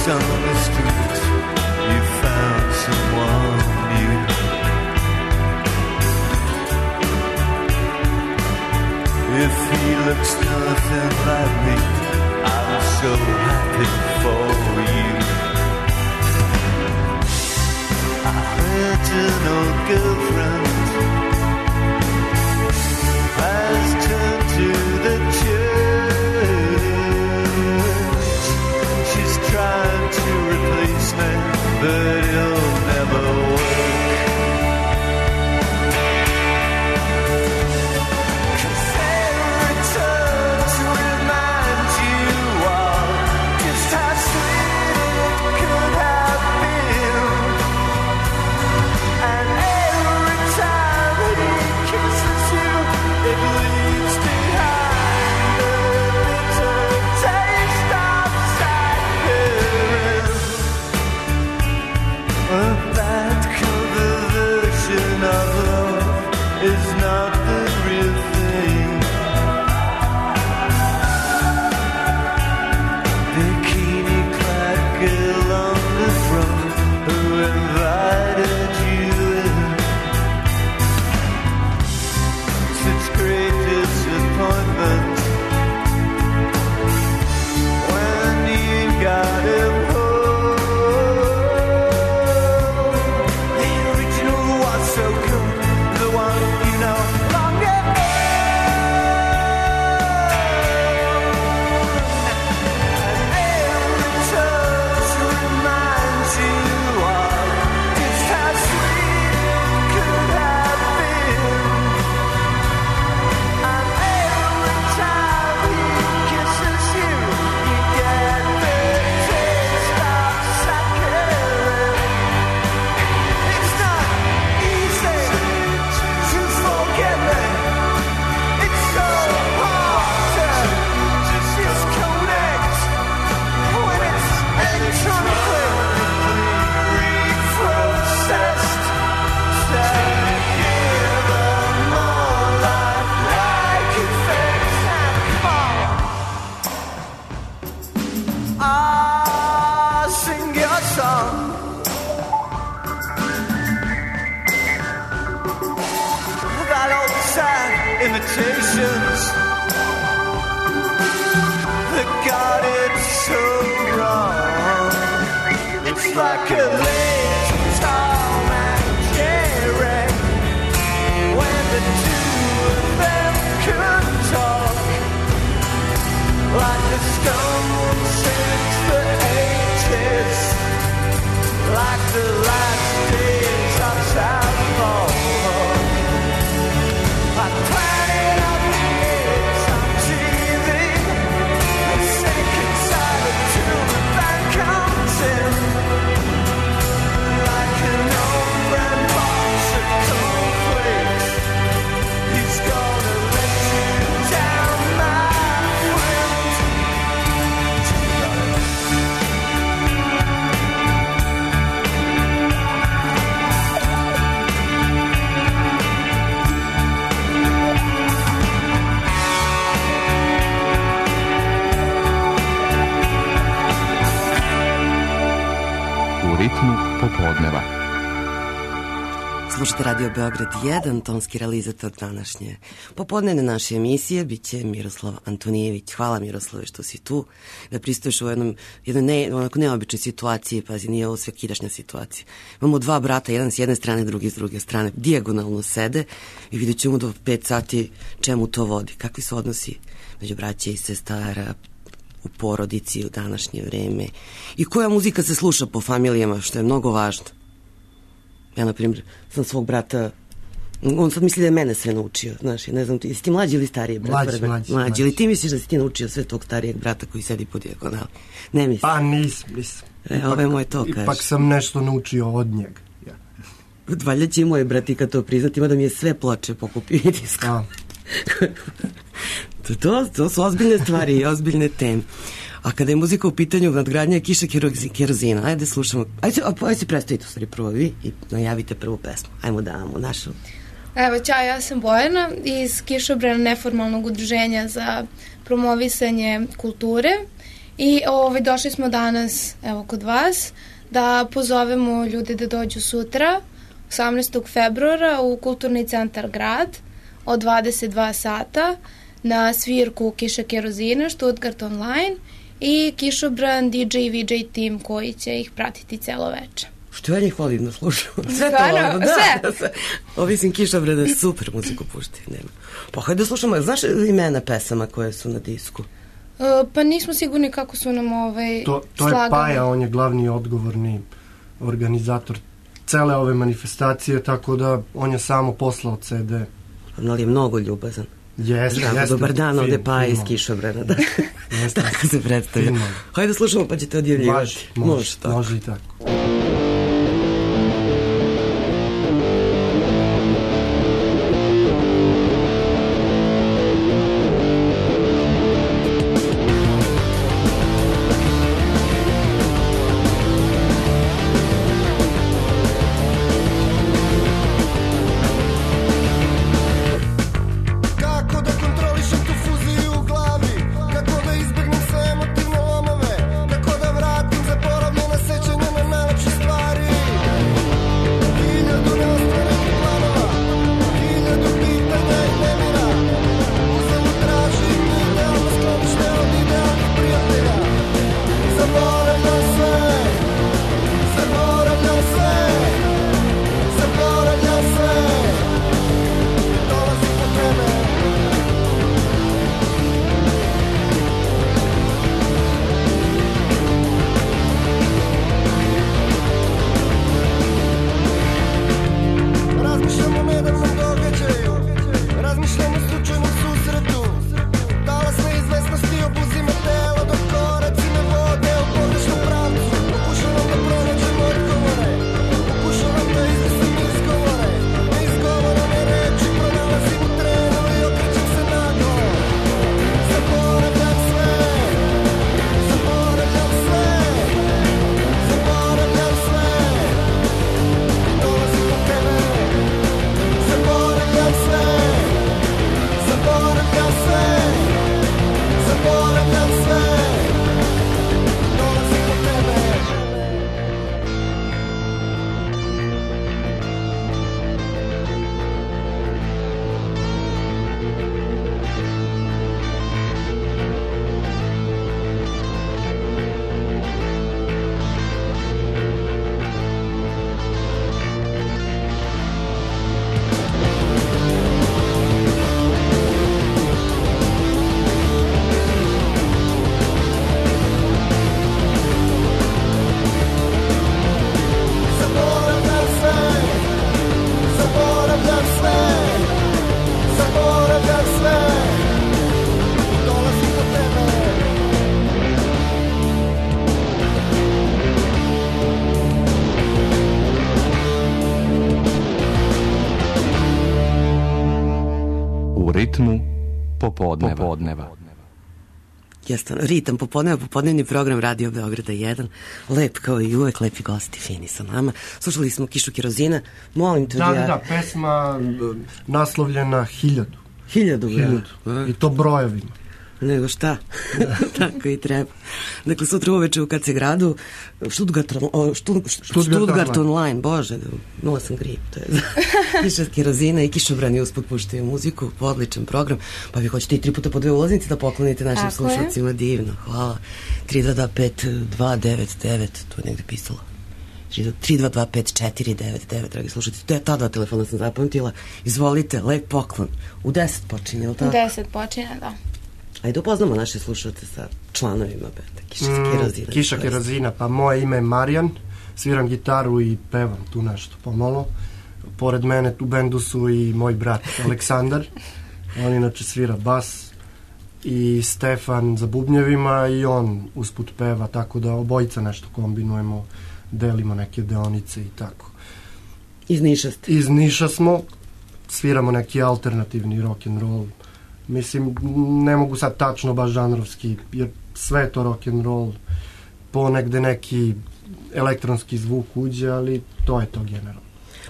on the street, you found someone new. If he looks nothing like me, I'm so happy for you. I heard an old girlfriend has turned to the church. She's trying to replace me, but it'll never work. Imitations that got it so wrong. It's like a late Tom and Jerry when the two of them could talk, like the Stones since the 80s, like the last days of South Park. Ritmu popodneva. Slušate Radio Beograd 1, tonski realizator današnje popodnevne naše emisije biće Miroslav Antonijević. Hvala Miroslave što si tu, da pristoješ u jednoj onako neobičnoj situaciji, pazi, nije ovo svakidašnja situacija. Imamo dva brata, jedan s jedne strane, drugi s druge strane, dijagonalno sede i vidjet ćemo do 5 sati čemu to vodi, kakvi su odnosi među braća i sestara, u porodici u današnje vreme i koja muzika se sluša po familijama, što je mnogo važno. Ja, na primjer, sam svog brata, on sad misli da je mene sve naučio, znaš, ne znam, jesi ti mlađi ili stariji brat? Mlađi. Ili ti misliš da si ti naučio sve tog starijeg brata koji sedi po dijagonali? Ne mislim. Pa nisam. Ove moj to kaže. Ipak sam nešto naučio od njega. Ja. Valjda će i moj brat i kad to priznati, ima da mi je sve ploče pokupio i disko. To su ozbiljne stvari i ozbiljne teme. A kada je muzika u pitanju, nadgradnja kiša kerozina, ajde slušamo. Ajde se predstavite u stvari prvo vi i najavite prvu pesmu. Ajmo da damo našu. Evo, ćao, ja sam Bojana iz Kišobrana neformalnog udruženja za promovisanje kulture I došli smo danas, evo, kod vas, da pozovemo ljude da dođu sutra, 18. februara, u Kulturni centar Grad, od 22 sata, na svirku Kiša Kerozina, Stuttgart Online i Kišobran, DJ i VJ tim koji će ih pratiti celo veče. Što ja njih volim da slušam. Sve to, sve. Ovisim Kišobrana, super muziku pušti. Nema. Pa hajde da slušamo, znaš imena pesama koje su na disku? Pa nismo sigurni kako su nam To slagali. je Paja, on je glavni odgovorni organizator cele ove manifestacije, tako da on je samo poslao CD. Ali je mnogo ljubazan. Jeste. Dobar dan, ovde Paja iz Kišobrana. Da. Tako se predstavlja. Hajde da slušamo pa ćete odjavljivati. Može i tako. ritmu popodneva. Jeste, ritam popodneva, popodnevni program Radio Beograda 1. Lep kao i uvek, lepi gosti, fini sa nama. Slušali smo Kišu Kerozina. Molim te Da, pesma naslovljena 1000. 1000. I to brojevima. Nego šta? Tako i treba. Dakle, sutra uveče u KC gradu Stuttgart Online, bože, imala sam grip, to je Kiša Kerozina i Kišobrani usput puštaju muziku, odličan program, pa vi hoćete i 3 puta po 2 ulaznice da poklonite našim slušalcima, divno, hvala. 3225299, to je negde pisalo. 3225499, dragi slušalci, ta 2 telefona sam zapamtila. Izvolite, lep poklon. U 10 počinje, ili tako? U 10 počinje, da. Ajde upoznamo naše slušalce sa članovima benda Kiša Kerozina. Kiša Kerozina, pa moje ime je Marijan, sviram gitaru i pevam tu nešto pomalo. Pored mene u bendu su i moj brat Aleksandar, on inače svira bas, i Stefan za bubnjevima i on usput peva, tako da obojica nešto kombinujemo, delimo neke deonice i tako. Iz Niša ste? Iz Niša smo, sviramo neki alternativni rock'n'roll. Mislim, ne mogu sad tačno baš žanrovski, jer sve je to rock'n'roll, ponegde neki elektronski zvuk uđe, ali to je to generalno.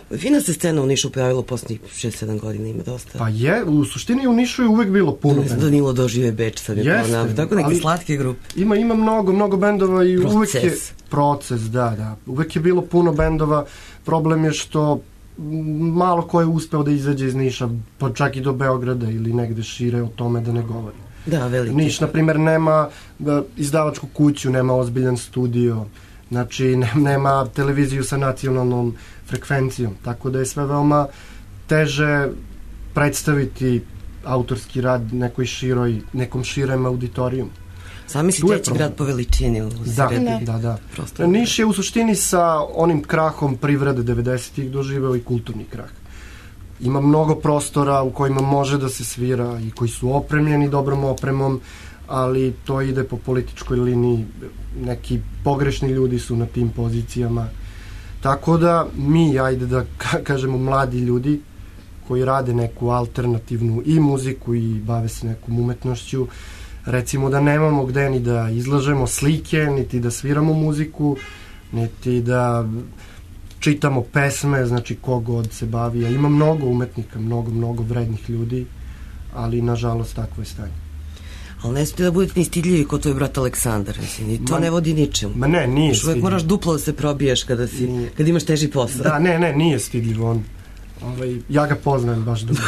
Fina se scena u Nišu pojavila posljednjih 6-7 godina, ima dosta. Pa je, u suštini u Nišu je uvek bilo puno bendova. Danilo dožive Beč sad je Jeste, tako neke ali slatke grupe. Ima mnogo bendova i uvek je... Proces, da. Uvek je bilo puno bendova. Problem je što malo ko je uspeo da izađe iz Niša, pa čak i do Beograda ili negde šire, o tome da ne govori. Da, veliki. Niš, na primjer, nema izdavačku kuću, nema ozbiljan studio, znači nema televiziju sa nacionalnom frekvencijom, tako da je sve veoma teže predstaviti autorski rad nekom širem auditorijumu. Sami si treći grad po veličini u Srbiji. Da. Niš je u suštini sa onim krahom privrede 90-ih doživeo i kulturni krah. Ima mnogo prostora u kojima može da se svira i koji su opremljeni dobrom opremom, ali to ide po političkoj liniji. Neki pogrešni ljudi su na tim pozicijama. Tako da mi, ajde da kažemo mladi ljudi koji rade neku alternativnu i muziku i bave se nekom umetnošću, recimo da nemamo gde ni da izlažemo slike, niti da sviramo muziku, niti da čitamo pesme, znači kogod se bavi. Ima mnogo umetnika, mnogo vrednih ljudi, ali nažalost takvo je stanje. Ali ne smijete da budete ni stidljivi kod tvoj brat Aleksandar, mislim, i to ne vodi ničemu. Ma ne, nije stidljiv. Uvijek moraš duplo da se probiješ kad imaš teži posao. Da, ne, nije stidljiv on. Ja ga poznajem baš dobro.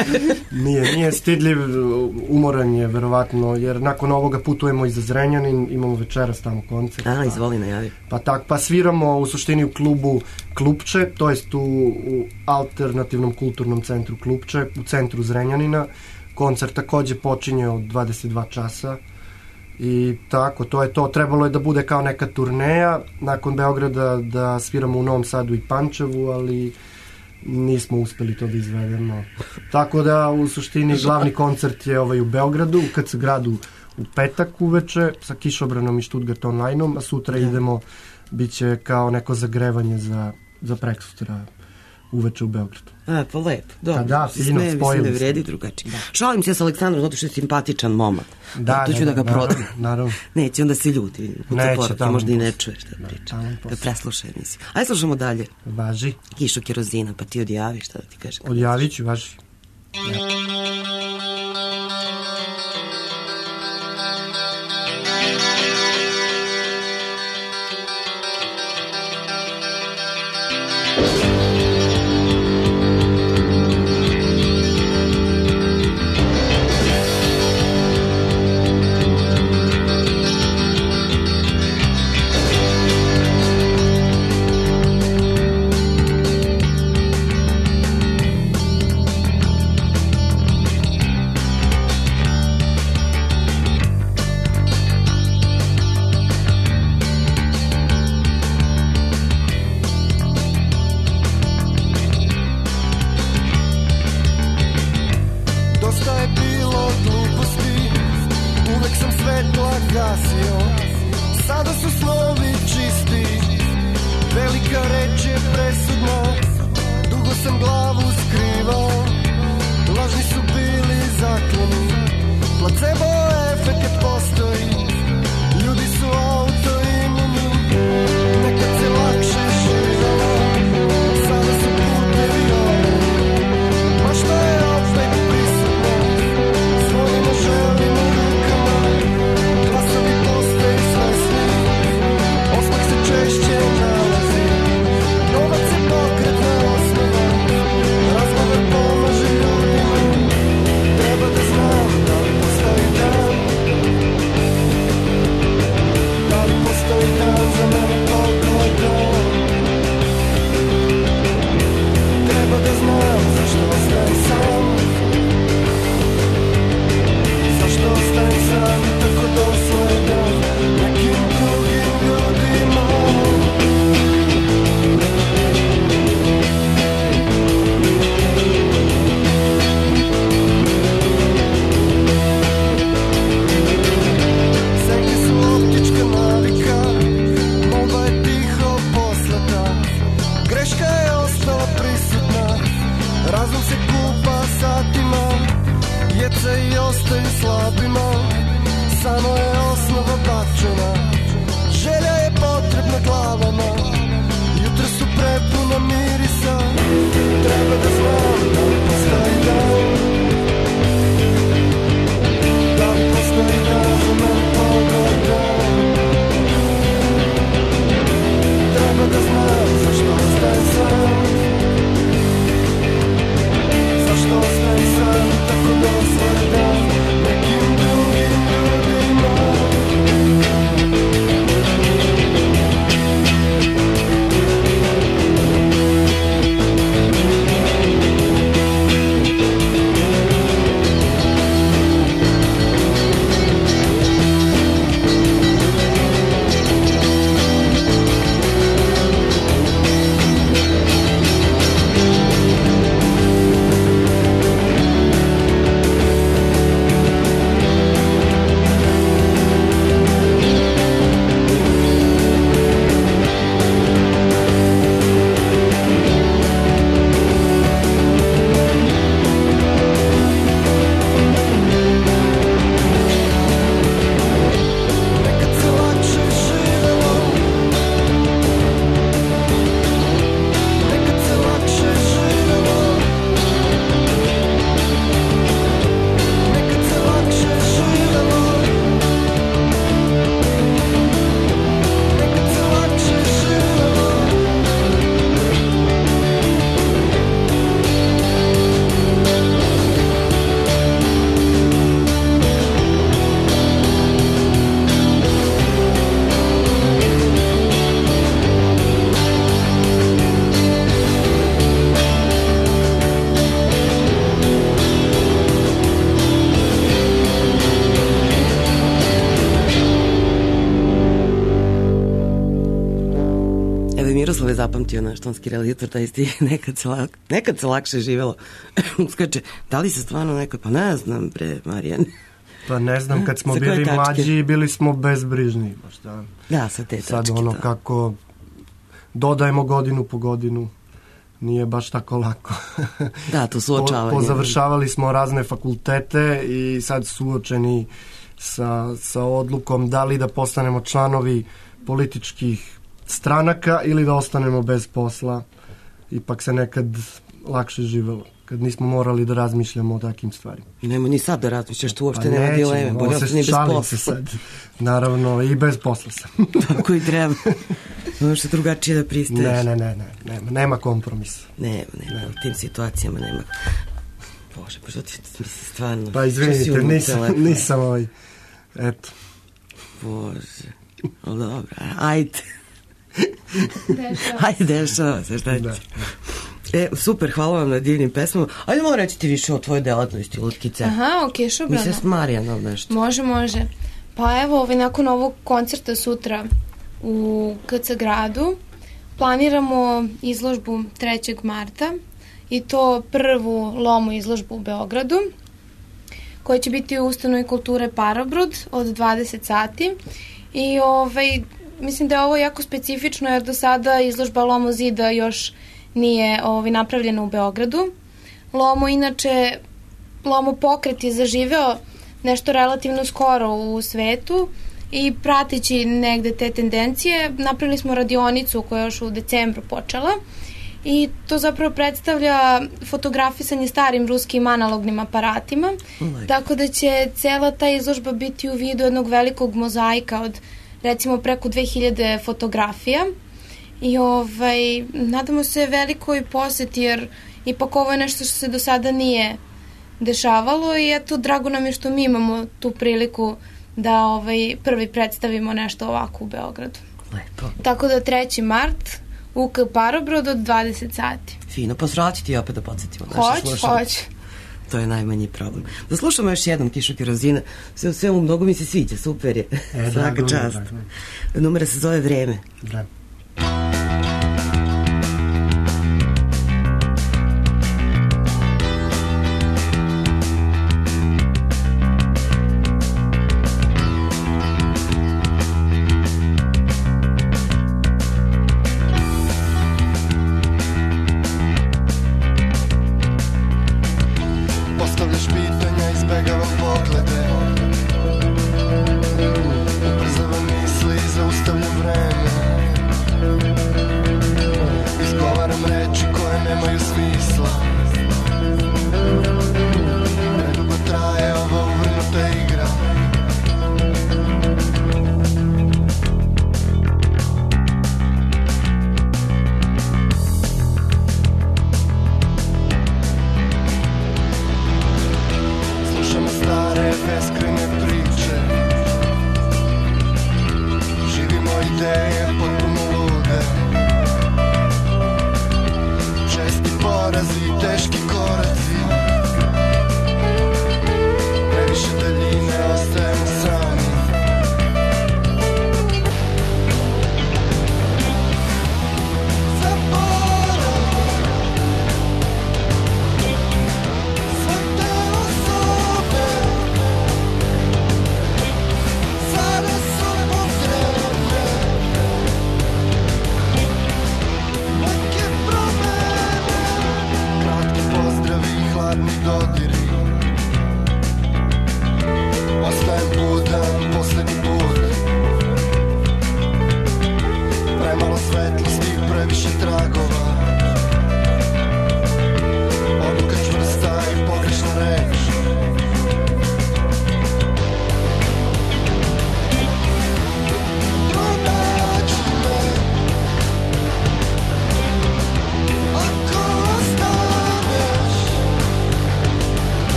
Nije stidljiv, umoran je verovatno, jer nakon ovoga putujemo i za Zrenjanin, imamo večeras tamo koncert. Izvoli, najavi. Pa sviramo u suštini u klubu Klupče, to jest u alternativnom kulturnom centru Klupče, u centru Zrenjanina. Koncert takođe počinje od 22 časa i tako, to je to. Trebalo je da bude kao neka turneja, nakon Beograda da sviramo u Novom Sadu i Pančevu, ali nismo uspeli to da izvedemo. Tako da u suštini glavni koncert je u Beogradu, u KC gradu u petak uveče sa kišobranom i Stuttgart online-om, a sutra idemo, bit će kao neko zagrevanje za preksutra uveče u Beogradu. Pa lepo, dobro. Da, fino, spojili se. Ne vredi drugačije. Šalim se s Aleksandrom zato što je simpatičan momak. Da, to ću da ga prodam. Naravno. Neće, onda se ljudi. Neće, tamo. Možda i ne čuješ da pričam. Da preslušaj emisiju. Ajde slušamo dalje. Važi. Kišu kerozina, pa ti odjavi, šta da ti kažem. Odjavit ću, važi. Treba da znam da li postoji dan Miroslav je zapamtio naš tonski realizator, taj stih, nekad se lakše živelo. Skače, da li se stvarno nekad, pa ne znam, bre, Marijan. Pa ne znam, kad smo bili mlađi, bili smo bezbrižni. Možda. Da, sa te tačke. Sad ono to. Kako dodajemo godinu po godinu, nije baš tako lako. Da, to suočavanje. Pozavršavali smo razne fakultete i sad suočeni sa odlukom da li da postanemo članovi političkih stranaka ili da ostanemo bez posla. Ipak se nekad lakše živelo, kad nismo morali da razmišljamo o takim stvarima. Nemo ni sad da razmišljaš, tu uopšte nema dileme. Bolje ostane bez posla. Se sad. Naravno, i bez posla sam. Tako i treba. Možeš drugačije da pristaješ. Nema kompromisa. Nema. U tim situacijama nema. Bože, pa što ti misli stvarno? Pa izvinite, nisam eto. Bože, ali dobro, ajde. Ajde, dešava se, šta će. Super, hvala vam na divnim pesmama. Ajde mogu reći ti više o tvojoj delatnosti, Lutkice. Aha, okej, šubrano. Mi se s Marijanom nešto. Može. Pa evo, nakon ovog koncerta sutra u KC gradu planiramo izložbu 3. marta i to prvu lomu izložbu u Beogradu, koja će biti u ustanovi kulture Parobrod od 20 sati. I mislim da je ovo jako specifično jer do sada izložba Lomo zida još nije napravljena u Beogradu. Lomo pokret je zaživeo nešto relativno skoro u svetu i prateći negde te tendencije napravili smo radionicu koja je još u decembru počela i to zapravo predstavlja fotografisanje starim ruskim analognim aparatima, tako da će cela ta izložba biti u vidu jednog velikog mozaika od recimo preko 2000 fotografija i nadamo se velikoj poseti jer ipak ovo je nešto što se do sada nije dešavalo i eto, drago nam je što mi imamo tu priliku da prvi predstavimo nešto ovako u Beogradu. Lepo. Tako da 3. mart UK Parobrod od 20 sati. Fino, pa svrati ti opet da podsjetimo naše slušalce. Hoće. To je najmanji problem. Da slušamo još jednom Kišu Kerozina. Sve u mnogo mi se sviđa, super je. Svaka čast. Numera se zove Vreme. Vreme.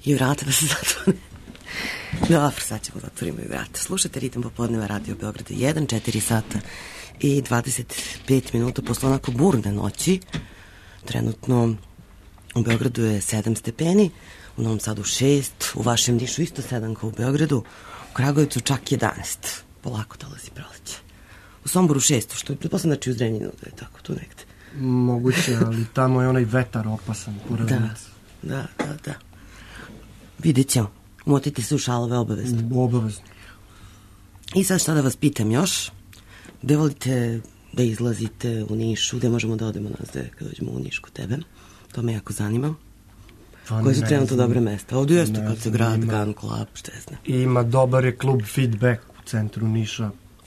I vrata da se zatvore. Dobro, sad ćemo zatvorimo i vrata. Slušajte Ritam popodneva Radio Beograda 1, 4 sata i 25 minuta posle onako burne noći. Trenutno u Beogradu je 7 stepeni, u Novom Sadu 6, u vašem Nišu isto 7 kao u Beogradu, u Kragujevcu čak 11. Polako dolazi proleće. U Somboru 6, što je pretpostavljam znači u Zrenjaninu da je tako tu negde. Moguće, ali tamo je onaj vetar opasan. Da. Vidjet ćemo. Motite se u šalove obavezno. Obavezno. I sad šta da vas pitam još? Gde volite da izlazite u Nišu? Gde možemo da odemo nas kad dođemo u Niš kod tebe? To me jako zanima. Koje su trenutno dobre mesta? Ovdje jeste kad se grad, Gun Club, šta je znam. Ima dobar je klub Feedback u centru Niša.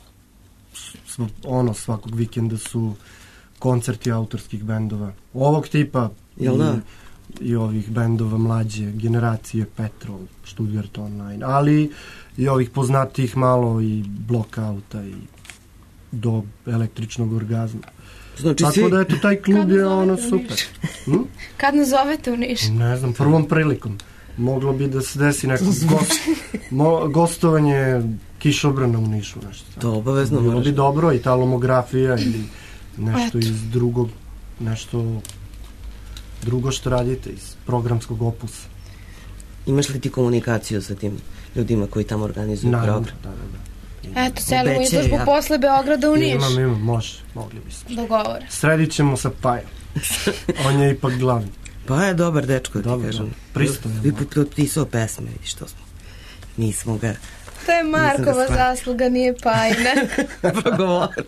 Svakog vikenda su koncerti autorskih bendova. Ovog tipa i ovih bendova mlađe generacije, Petrol, Stuttgart Online, ali i ovih poznatih malo i Blockouta i do električnog orgazma. Znači, tako da eto, taj klub je super. Kad nas zovete u Niš? Ne znam, prvom prilikom. Moglo bi da se desi neko gostovanje kišobrana u Nišu. Nešto. To obavezno. Bilo bi dobro, i talomografija ili nešto iz drugog, nešto drugo što radite iz programskog opusa. Imaš li ti komunikaciju sa tim ljudima koji tamo organizuju program? Da. Eto, selimo izložbu posle Beograda u Niš. Imam, mogli bi se. Dogovore. Sredit ćemo sa Pajom. On je ipak glavni. Pa je dobar dečko, ti kažem. Pristojan. Vi potpisao pesme, vidiš što smo. Nismo ga... To je Markova zasluga, nije Pajna. Progovor.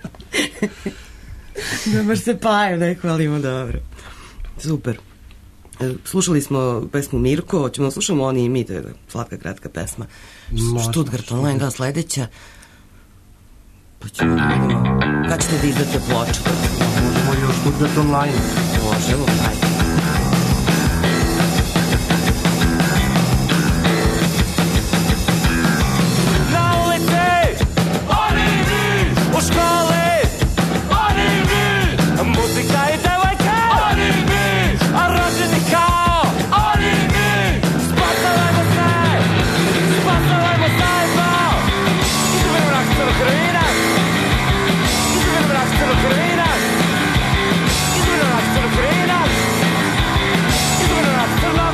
Da baš se Pajem ne hvalimo, dobro. Super. Slušali smo pesmu Mirko, hoćemo da slušamo Oni i mi, to je slatka kratka pesma. Stuttgart Online, da, sledeća. Pa ćemo da vidimo. Kad ćete da izdate ploču? Možemo i o Stuttgart Online. Možemo, ajde. Na ulici, oni mi, u školi, oni mi, muzika i devojke, oni mi, a rođeni kao, oni mi, spasavajmo zajedno, izgubimo rak crno krvina, izgubimo rak crno krvina, izgubimo rak crno krvina, izgubimo rak crno.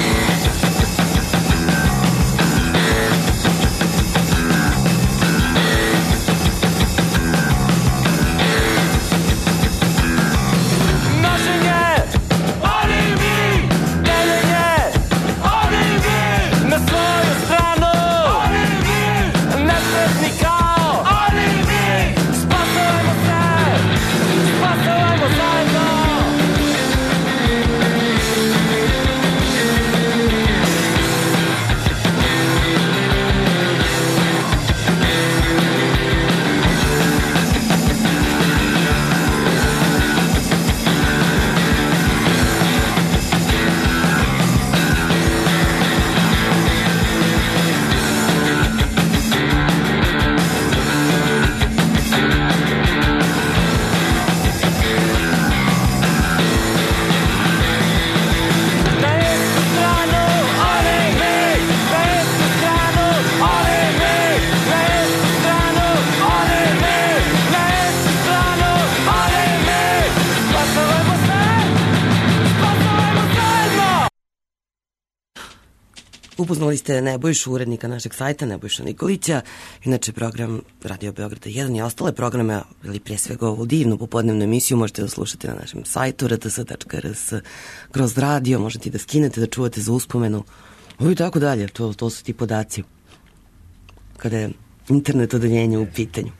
Upoznali ste Nebojšu, urednika našeg sajta, Nebojša Nikolića, inače program Radio Beograda 1 i ostale programe, ili prije svega ovu divnu popodnevnu emisiju možete da slušate na našem sajtu rts.rs kroz radio, možete da skinete, da čuvate za uspomenu i tako dalje, to su ti podaci kada je internet odeljenje u pitanju.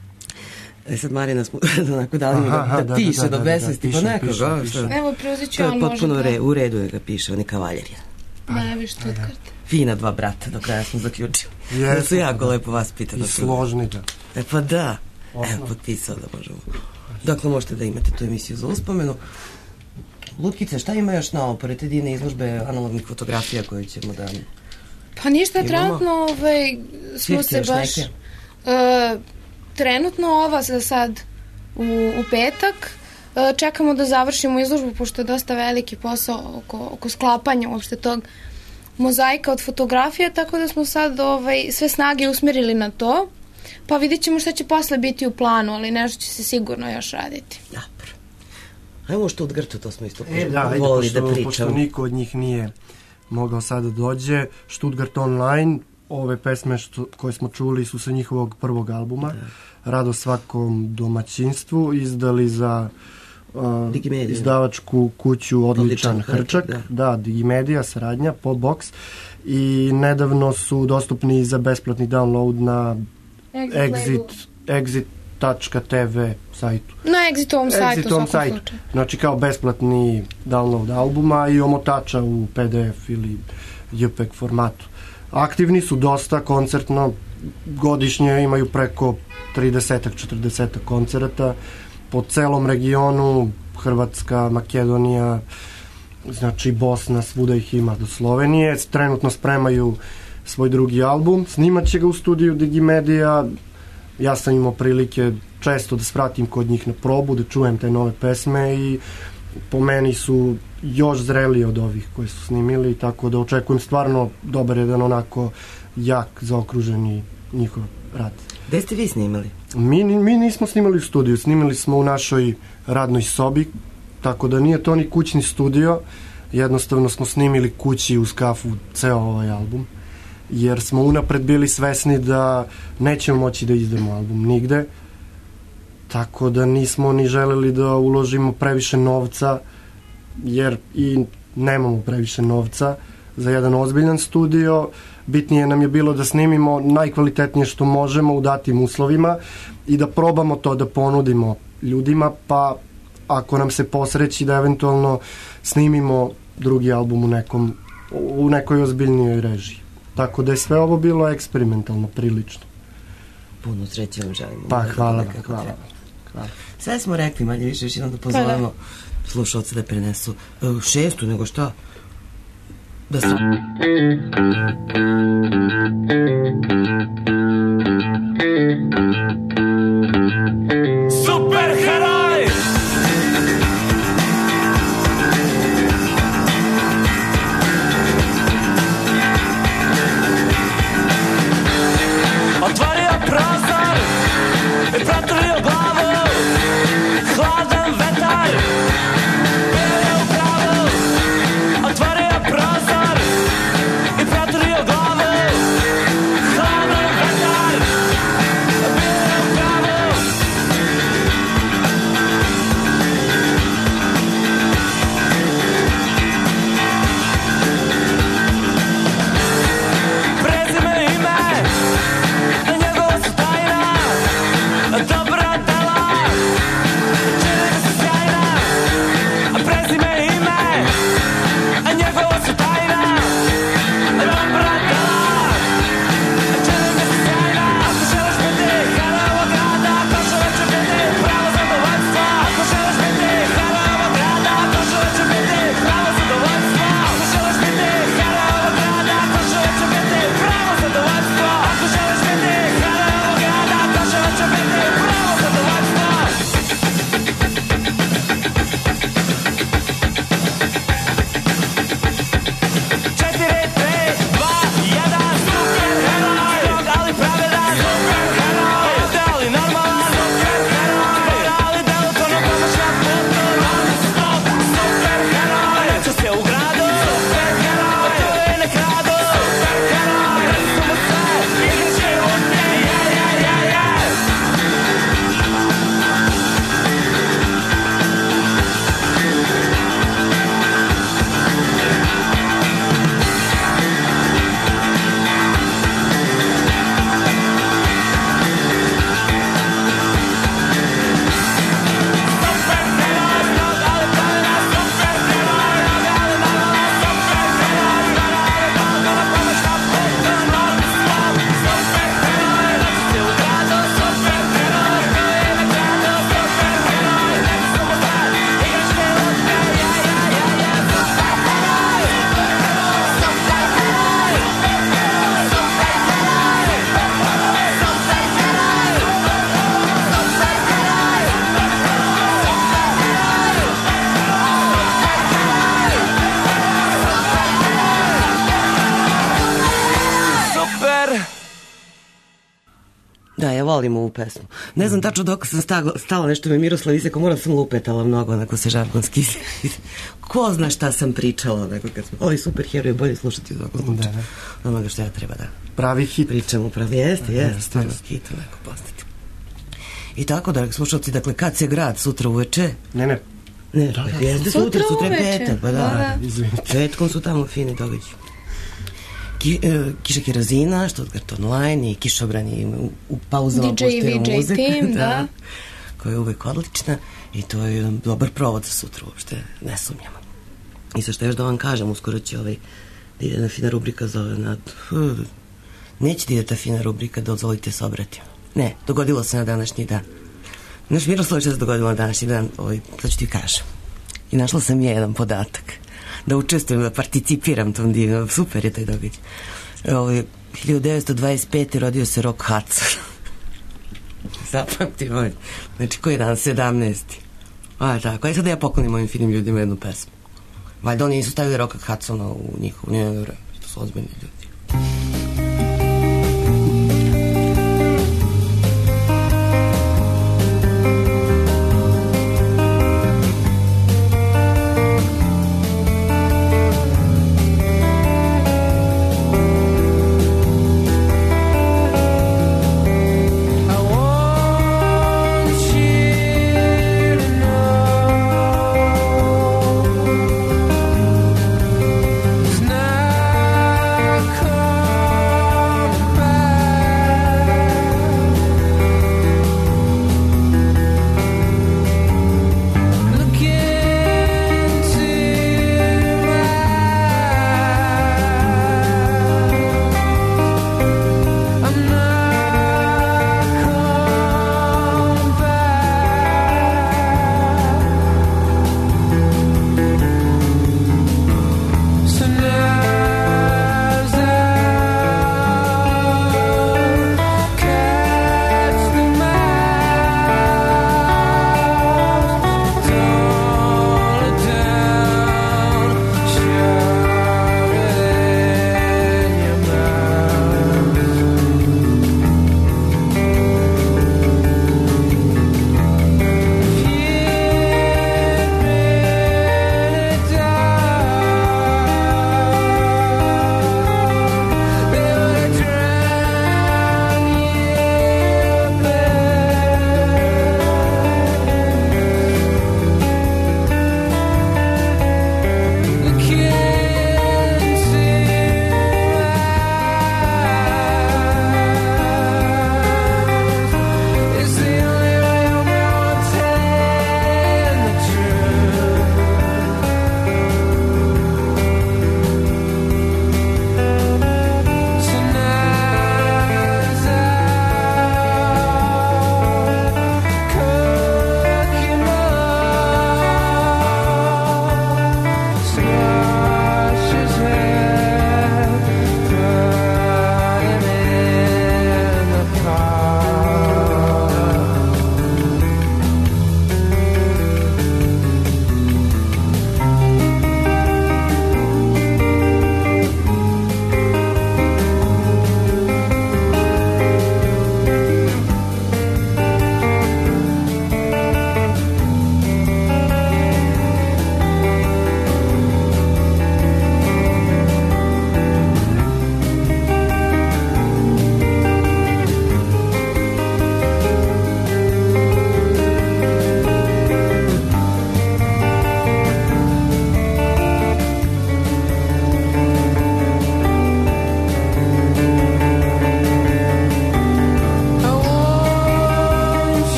Sad Marina smo onako dali mi da piše do besvesti po nekoga. Evo, preuzit ću on možda. Potpuno u redu je ga piše, on je kavaljerija. Najviš Stuttgart. Fina dva brata, do kraja smo zaključili. Da su jako lepo vas pitali. I složni da. Pa da. Evo, potpisao da možemo. Dakle, možete da imate tu emisiju za uspomenu. Lutkice, šta ima još novo, pored te divne izložbe analognih fotografija koju ćemo da... Pa ništa, trenutno smo se baš... Trenutno ova za sad u petak. Čekamo da završimo izložbu, pošto je dosta veliki posao oko sklapanja uopšte tog mozaika od fotografija, tako da smo sad sve snage usmerili na to. Pa vidjet ćemo šta će posle biti u planu, ali nešto će se sigurno još raditi. Dobro. Ajmo u Stuttgartu, to smo isto volili da pričamo. Pošto niko od njih nije mogao sada dođe, Stuttgart Online, ove pesme koje smo čuli su sa njihovog prvog albuma, Rado svakom domaćinstvu, izdali za izdavačku kuću Odličan Hrčak, da, Digimedija, saradnja, Popbox, i nedavno su dostupni za besplatni download na exit.tv sajtu. Na Exitovom sajtu, u svakom slučaju. Znači kao besplatni download albuma i omotača u PDF ili JPEG formatu. Aktivni su dosta koncertno, godišnje imaju preko 30-40 koncerata po celom regionu, Hrvatska, Makedonija, znači Bosna, svuda ih ima do Slovenije. Trenutno spremaju svoj drugi album, snimat će ga u studiju Digimedija. Ja sam imao prilike često da svratim kod njih na probu, da čujem te nove pesme i po meni su još zreliji od ovih koji su snimili, tako da očekujem stvarno dobar jedan onako jak, zaokruženi njihov rad. Gde ste vi snimali? Mi nismo snimali u studiju, snimali smo u našoj radnoj sobi, tako da nije to ni kućni studio, jednostavno smo snimili kući uz kafu ceo ovaj album, jer smo unapred bili svesni da nećemo moći da izdamo album nigde, tako da nismo ni želeli da uložimo previše novca, jer i nemamo previše novca za jedan ozbiljan studio. Bitnije nam je bilo da snimimo najkvalitetnije što možemo u datim uslovima i da probamo to da ponudimo ljudima, pa ako nam se posreći da eventualno snimimo drugi album u nekoj ozbiljnijoj režiji. Tako da je sve ovo bilo eksperimentalno, prilično. Puno sreće vam želimo. Pa hvala vam. Sve smo rekli, manje više, još jednom da pozovemo slušalce da prenesu 6. nego šta? Da se... Super heroj! Otvorio prozor i pretvorio glavu, hladan vetar, bio je u pravu. Otvorio prozor i pretvorio glavu, hladan vetar, bio je u pravu. Prezime, ime, njegova su tajna, dobra tajna. Da, ja volim ovu pesmu. Ne znam tačno dok sam stala, nešto me Miroslav isekao, morala sam lupetala mnogo, onako se žargonski. Ko zna šta sam pričala, onako kad smo, ovi superheroji bolje slušati u svakom slučaju. Onoga što ja treba da pravi hit. Pričamo pravi, jeste, stvarno hit, onako postati. I tako, dragi slušalci, dakle, kad se grad sutra uveče? Ne, jeste sutra je petak, pa da. Petkom su tamo fine događaje. Kiša Kirazina, Stuttgart Online i Kišobrani u pauzama puštaju muziku. Team, da. Koja je uvek odlična i to je dobar provod za sutra, uopšte ne sumnjamo. I sa što još da vam kažem, uskoro će da ide jedna fina rubrika zove neće da ide ta fina rubrika, dozvolite se obratim. Ne, dogodilo se na današnji dan. Znaš, Miroslav, što se dogodilo na današnji dan, sad ću ti kažem. I našla sam jedan podatak. Da učestvujem, da participiram tom divnom. Super je taj događaj. 1925. rodio se Rock Hudson. Zapamti moj. Znači, koji dan? 17. Tako. Aj sad da ja poklonim ovim finim ljudima jednu pesmu. Valjda oni nisu stavili Rocka Hudsona u njihovu njenu vreme. To su ozbiljni ljudi.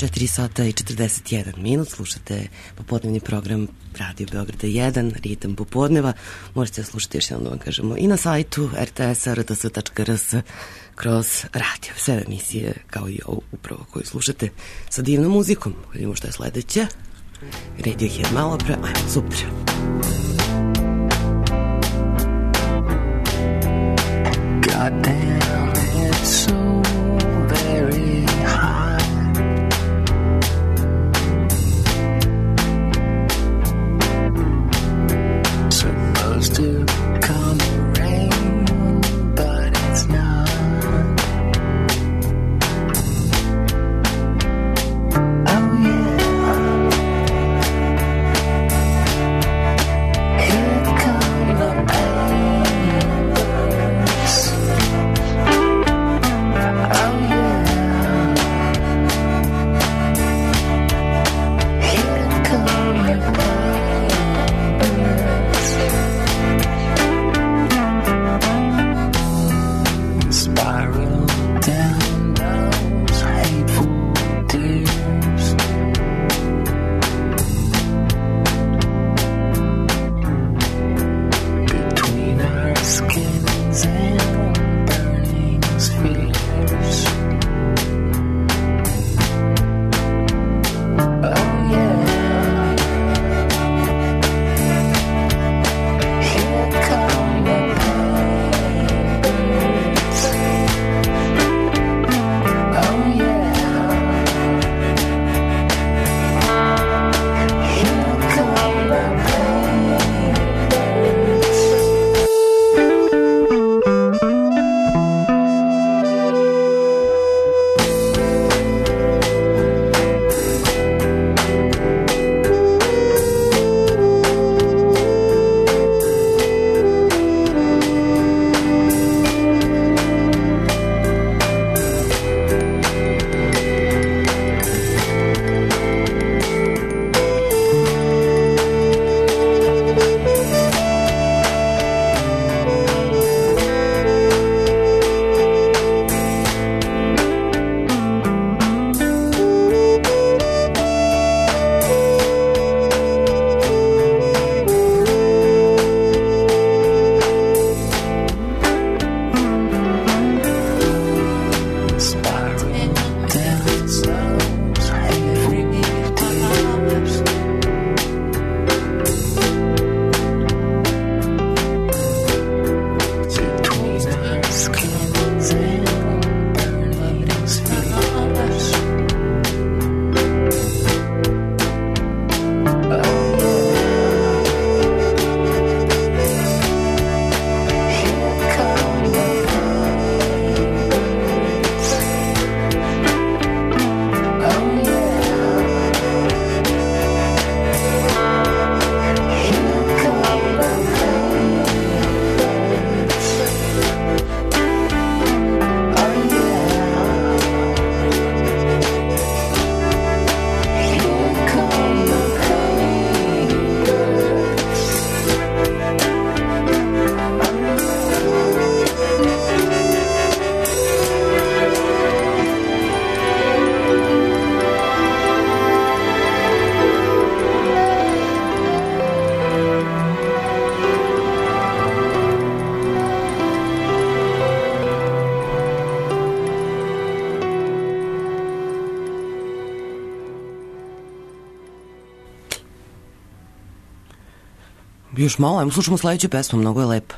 4 sata i 41 minut, slušate popodnevni program Radio Beograda 1, Ritam popodneva. Možete slušati još jednom da vam kažemo i na sajtu RTS-a, rts.rs kroz radio. Sve emisije kao i ovu upravo koju slušate sa divnom muzikom. Vidimo što je sledeće. Radiohead malo pre, ajmo, super. God damn, it's so very high. Supposed to come rain, but it's not. Oh yeah. Here come the pains. Oh yeah. Here come the pains. Spiral down those hateful tears. Between our skins and burning spheres. Oh yeah. Here come the pains. Oh yeah. Here come the Još malo, ajmo slušamo sledeću pesmu, mnogo je lepa.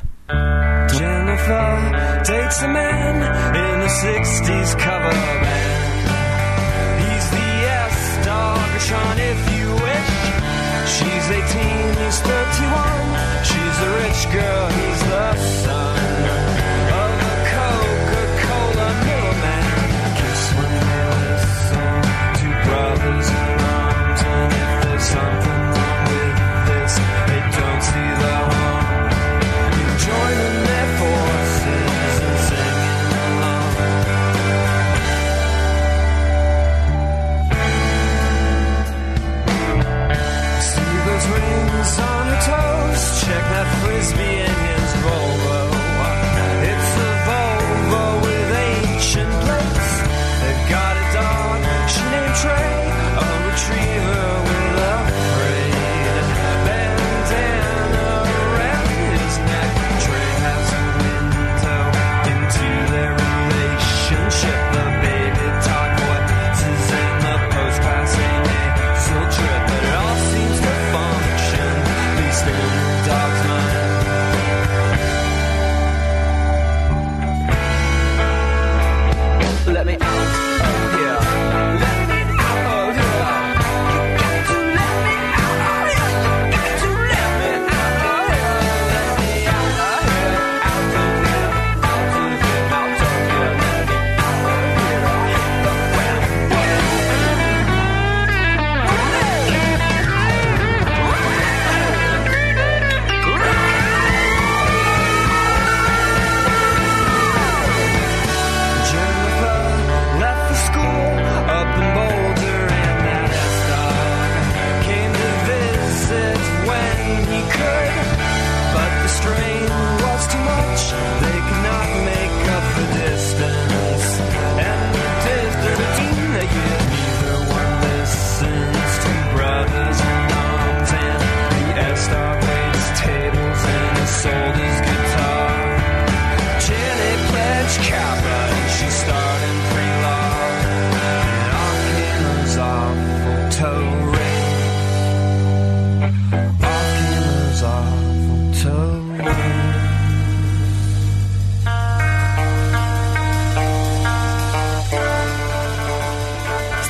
Jennifer dates a man in a 60s cover band. He's the S-dog, Sean, if you wish. She's 18, he's 31. She's a rich girl, he's the son of a Coca-Cola middleman. Kiss when they listen, two brothers in arms. And if there's something wrong with this, they don't see the harm. You join in their forces and singing along. See those rings on your toes? Check that.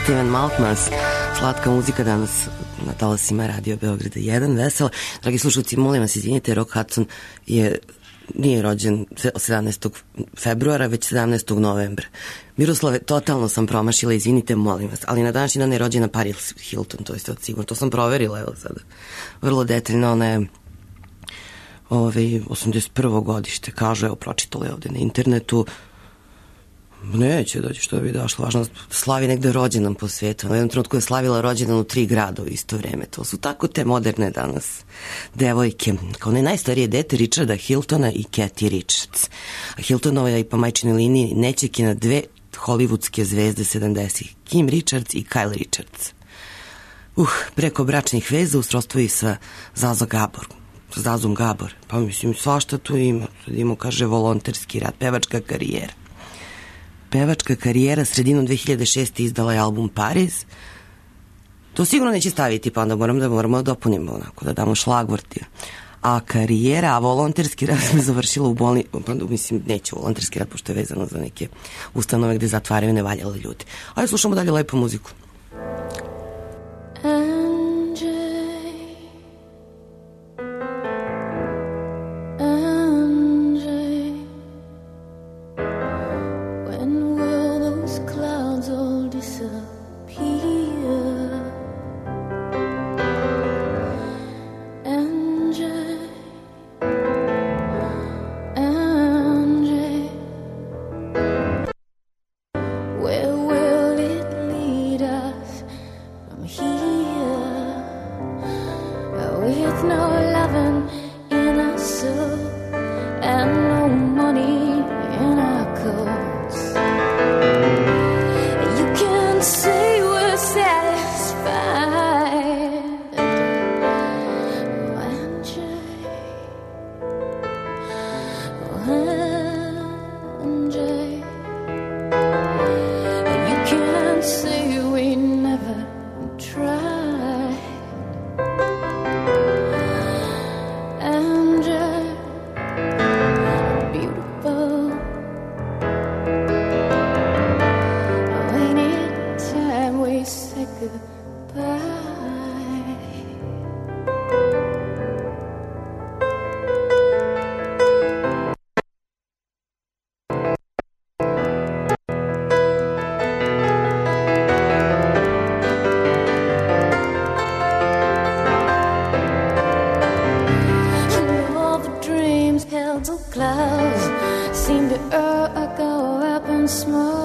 Steven Malkmas, slatka muzika danas na talasima Radio Beograda 1, vesela. Dragi slušalci, molim vas, izvinite, Rock Hudson nije rođen 17. februara, već 17. novembra. Miroslave, totalno sam promašila, izvinite, molim vas, ali na današnji dan je rođena Paris Hilton, to je sigurno, to sam proverila, evo sada, vrlo detaljno, ona je 81. godište, kaže, evo, pročitala je ovde na internetu, neće doći što bi došlo, važno slavi negde rođendan po svetu. Na jednom trenutku je slavila rođendan u 3 grada u isto vreme. To su tako te moderne danas devojke. Kao najstarije dete Richarda Hiltona i Kathy Richards. A Hiltonova je i po majčinoj liniji nećekina 2 hollywoodske zvezde 70-ih. Kim Richards i Kyle Richards. Preko bračnih veza u srodstvu i sa Zazom Gabor. Pa mislim, svašta tu ima. Sad ima, kaže, volonterski rad, pevačka karijera. Pevačka karijera, sredinom 2006. izdala je album Paris. To sigurno neće staviti, pa onda moramo da dopunimo onako, da damo šlagvorti. A karijera, a volonterski rad me završila u bolnici, mislim, neće volonterski rad, pošto je vezano za neke ustanove gde zatvaraju nevaljale ljudi. Ajde, slušamo dalje lepu muziku. Clouds seem to go up in smoke.